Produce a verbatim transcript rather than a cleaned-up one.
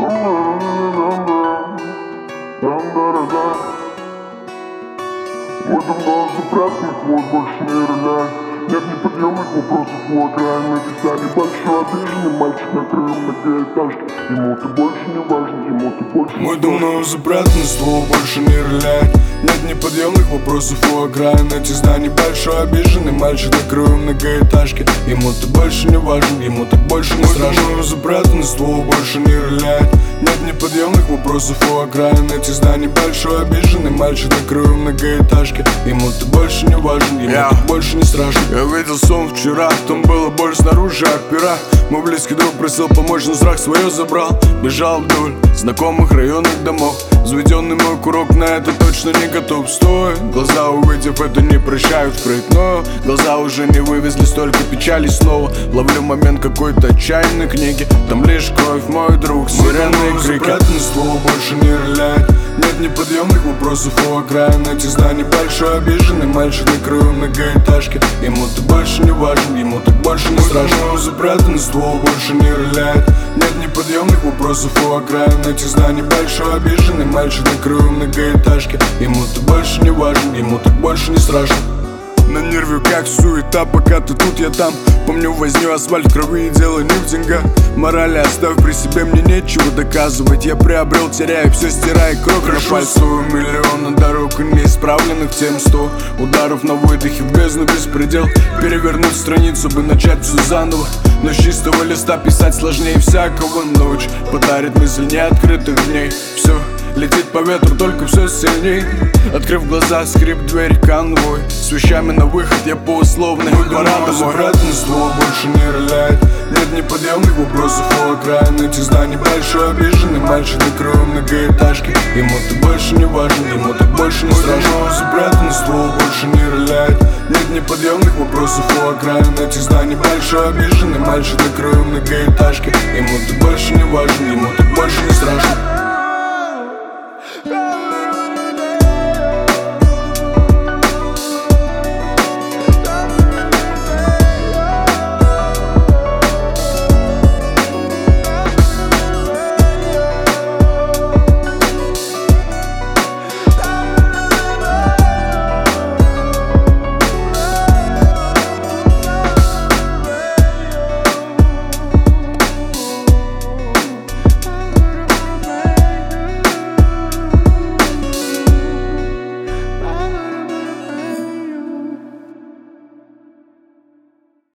Мой давно запрятанный хвост больше не роняет. Нет неподъемных вопросов у окраины. Всегда небольшой обиженный мальчик на краю многоэтажки. Ему ты больше не важен, ему ты больше не Мой давно запрятанный ствол больше не роняет. Нет неподъемных вопросов у окраин этих зданий. Большой обиженный мальчик на краю многоэтажки. Ему ты больше не важен, ему так больше не страшно. Мой давно запрятанный ствол больше не роняет. Нет неподъемных вопросов у окраин этих зданий. Большой обиженный мальчик на краю многоэтажки. Ему ты больше не важен, ему yeah. так больше не страшно. Я видел сон вчера, там было боль снаружи от пера. Мой близкий друг просил помочь, но страх свое забрал. Бежал вдоль знакомых районных домов. Заведенный мой курок на это точно не готов. Стой, глаза увидев это не прощают впредь. Но глаза уже не вывезли столько печали снова. Ловлю момент какой-то отчаянной книги. Там лишь кровь, мой друг, сирены и крики. Запрятанный ствол больше не роняет. Нет неподъемных вопросов у окраин этих зданий. Большой обиженный мальчик на краю многоэтажки. Ему ты больше не важен, ему так больше не страшно. Запрятанный ствол больше не роняет. Нет неподъемных вопросов у окраин этих зданий. Большой обиженный мальчик на краю многоэтажки. Ему ты больше не важен, ему так больше не страшно. На нерве как суета, пока ты тут, я там. Помню возню, асфальт в крови и дело не в деньгах. Морали оставь при себе, мне нечего доказывать. Я приобрел, теряю все, стирая кровь на пальцах. Миллионы дорог и неисправленных тем сто ударов на выдохе в бездну беспредел. Перевернуть страницу бы начать все заново. Но с чистого листа писать сложнее всякого. Ночь подарит мысль неоткрытых дней. Все летит по ветру, только все сильней. Открыв глаза, скрип дверь, конвой. С вещами на выход, я по условной. Пора домой. Запрятанный ствол больше не роняет. Нет неподъемных вопросов у окраин этих зданий. Большой обиженный мальчик на краю многоэтажки. Ему ты больше не важен, ему так больше не страшно. Запрятанный ствол больше не роняет. Нет неподъемных вопросов у окраин этих зданий. Большой обиженный мальчик на краю многоэтажки. Ему ты больше не важен, ему так больше не страшно.